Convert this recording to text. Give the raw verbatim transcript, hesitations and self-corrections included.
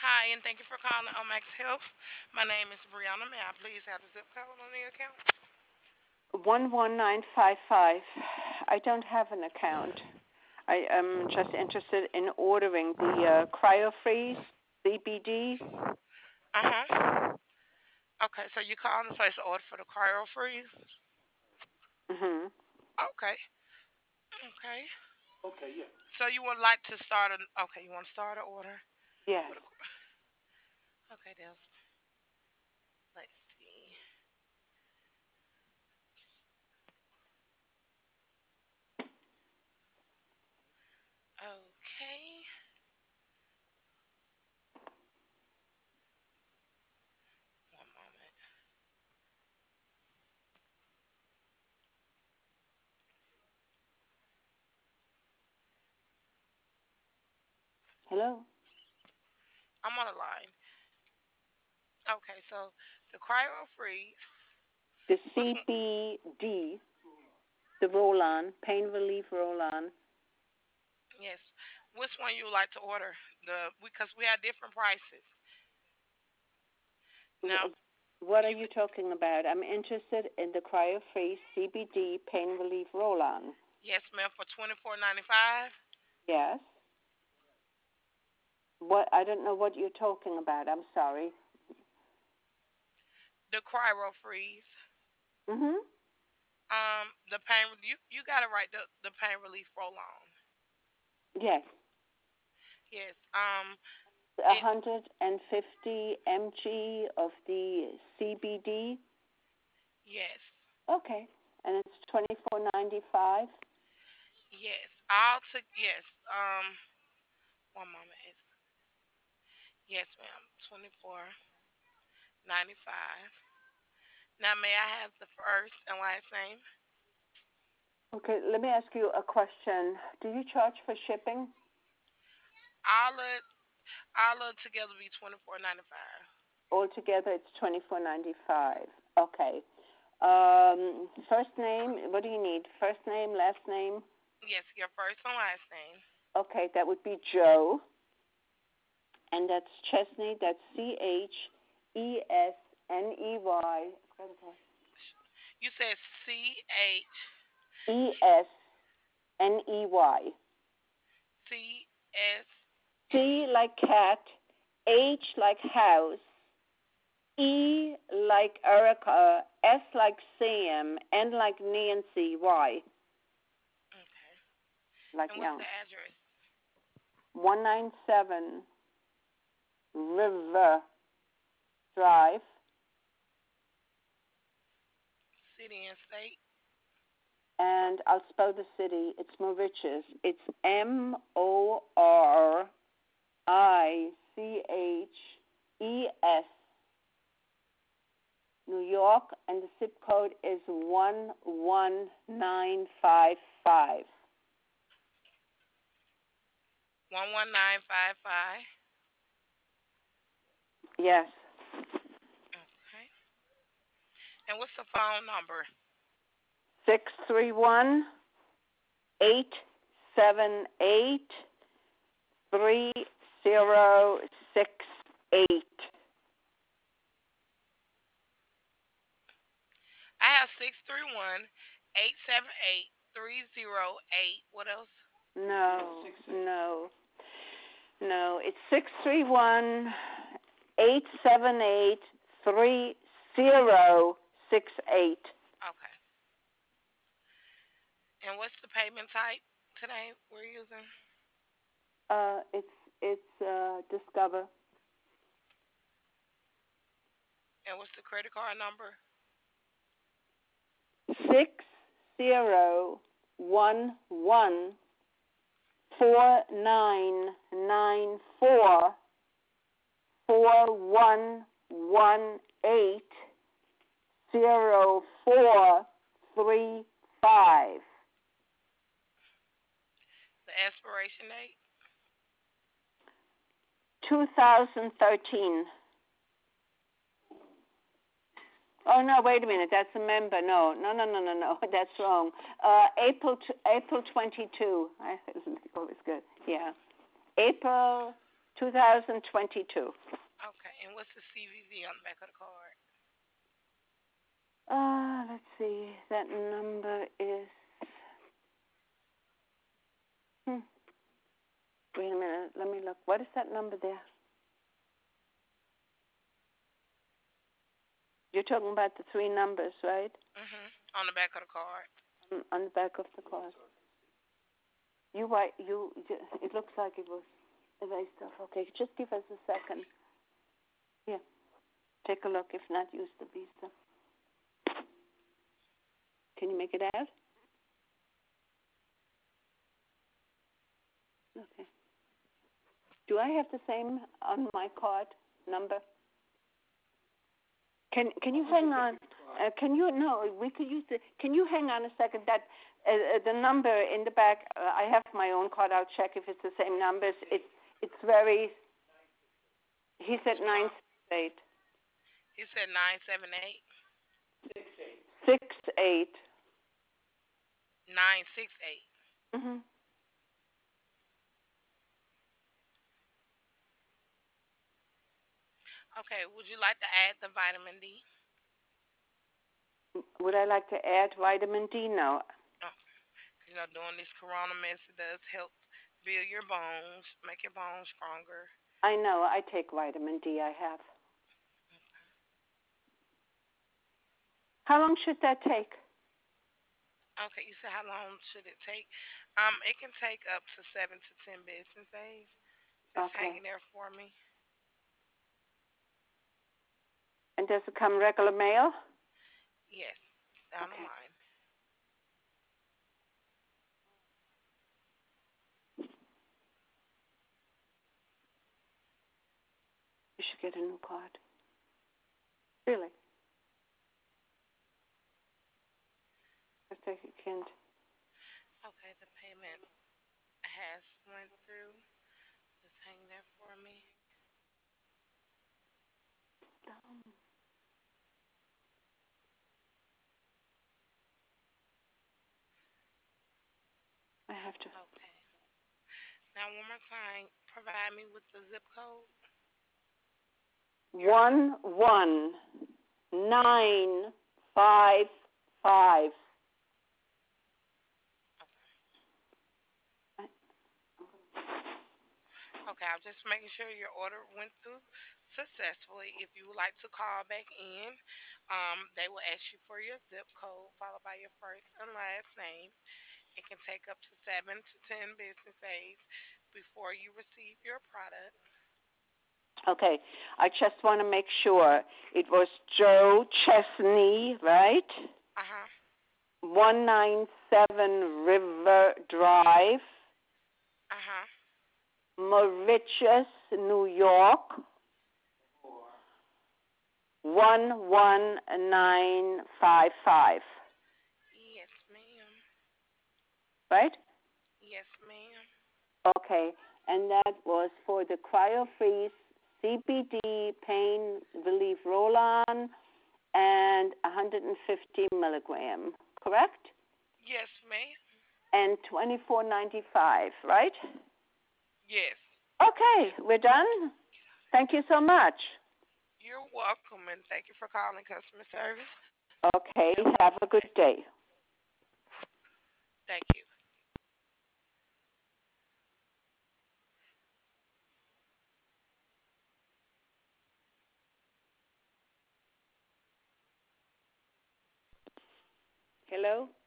Hi, and thank you for calling Omax Health. My name is Brianna. May I please have the zip code on the account? one one nine five five. I don't have an account. I am just interested in ordering the uh, CryoFreeze C B D. Uh huh. Okay, so you calling to place an order for the cryo freeze? Mhm. Okay. Okay. So you would like to start an okay? You want to start an order Yes. for the? Okay, Des. Let's see. Okay. One moment. Hello. I'm on the line. Okay, so the cryo freeze. The Which one? C B D, the roll-on, pain relief roll-on. Yes. Which one you would like to order? The because we have different prices. Now What are you you talking about? I'm interested in the CryoFreeze C B D pain relief roll-on. yes, ma'am, for twenty four ninety five. Yes. What? I don't know what you're talking about. I'm sorry. The cryo freeze. Mhm. Um, the pain you you got it right. The the pain relief roll on. Yes. Yes. Um, it one hundred fifty milligrams of the C B D. yes Okay. And it's twenty-four ninety-five. yes. All to yes. Um, one moment. It's yes, ma'am. Twenty four ninety five. Now may I have the first and last name? Okay, let me ask you a question. Do you charge for shipping? All of all of it together be twenty four ninety five. Altogether, it's twenty-four ninety-five. Okay. Um, first name, what do you need? First name, last name? Yes, your first and last name. Okay, that would be Joe. And that's Chesney. That's C H E S N E Y. You said C H E S N E Y. C S N C E. like cat, H like house, E like Erica, S like Sam, N like Nancy, Y Okay. like And what's young. the address? one ninety-seven River Drive, City and state. and I'll spell the city. It's Mauritius. It's M O R I C H E S, New York, and the zip code is one one nine five five. One one nine five five. Yes. Okay. And what's the phone number? six three one, eight seven eight, three zero six eight. I have six three one eight seven eight three zero eight. What else? No, no, no. It's six three one, eight seven eight, three zero six eight. Okay. And what's the payment type today we're using? Uh, it's it's uh, Discover. And what's the credit card number? Six zero one one four nine nine four four one one eight zero four three five. The expiration date? Two thousand thirteen. Oh no! Wait a minute. That's a member. No, no, no, no, no, no. That's wrong. Uh, April t- April twenty two. I always good. Yeah, April two thousand twenty-two. Okay, and what's the C V V on the back of the card? Uh, let's see. That number is. Hmm. Wait a minute. Let me look. What is that number there? You're talking about the three numbers, right? Mhm. On the back of the card. On, on the back of the card. You write. You. It looks like it was erased off. Okay, just give us a second. Here, take a look. If not, use the visa. Can you make it out? Okay. Do I have the same on my card number? Can Can you hang on? Uh, can you no? We could use the. Can you hang on a second? That uh, the number in the back. Uh, I have my own card. I'll check if it's the same numbers. It's It's very. He said nine six eight. He said nine seven eight. Six eight. Nine six eight. Mhm. Okay. Would you like to add the vitamin D? Would I like to add vitamin D? No. Oh, you know, doing this corona mess, it does help build your bones, make your bones stronger. I know. I take vitamin D. I have. How long should that take? Okay, you said how long should it take? Um, it can take up to seven to ten business days. Just Okay. hanging there for me. And does it come regular mail? Yes, down the Okay. line. You should get a new card. Really? I think you can't. Okay, the payment has went through. Just hang there for me. I have to. Okay. Now one more time, provide me with the zip code. Your zip. One one nine five five. Okay, I'm just making sure your order went through successfully. If you would like to call back in, um, they will ask you for your zip code followed by your first and last name. It can take up to seven to ten business days before you receive your product. Okay. I just want to make sure it was Joe Chesney, right? Uh huh. one ninety-seven River Drive, Uh huh. Mauritius, New York, one one nine five five. Yes, ma'am. Right? Yes, ma'am. Okay. And that was for the CryoFreeze C B D pain relief roll on and one hundred fifty milligram, correct? Yes, ma'am. And twenty-four ninety-five, right? Yes. Okay, we're done. Thank you so much. You're welcome, and thank you for calling customer service. Okay, You have a have a blessed good day. day. Thank you. Hello?